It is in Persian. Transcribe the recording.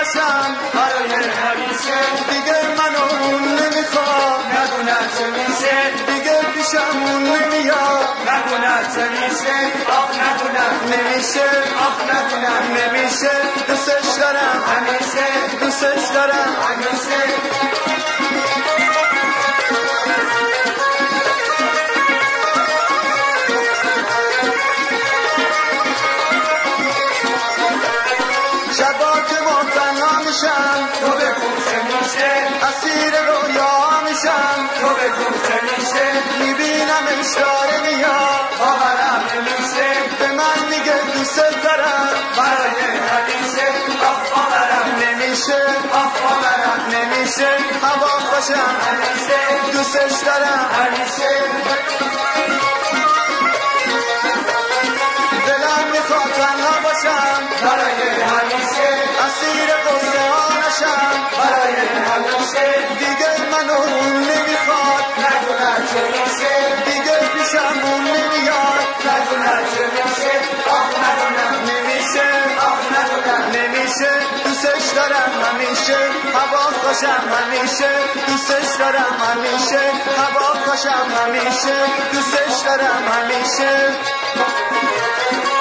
نشم برای همیشه، دیگه منو نمیخواد، ندونه چه میشه، دیگه پیشمون نمیاد، ندونه چه میشه، آخ ندونه نمیشه، آخ ندونه نمیشه، دوستش دارم همیشه، دوستش دارم همیشه. شبا که ما تنها میشم تو بگو چه میشه، اسیر رویا میشم تو بگو چه میشه، میبینمش داره میاد باورم نمیشه، به من میگه دوست دارم برای همیشه، آخ باورم نمیشه، آخ باورم نمیشه، هوا خوشم همیشه، دوستش دارم همیشه. دلم میخواد تنها باشم برای همیشه، اسیر قصه ها نشم برای همیشه، دیگه منو نمیخواد، ندونه چه میشه، دیگه پیشمون نمیاد، ندونه چه میشه، آخ ندونم نمیشه، آخ ندونم نمیشه، دوستش دارم همیشه، هوا خوشم همیشه، دوستش دارم همیشه، هوا خوشم همیشه، دوستش دارم همیشه.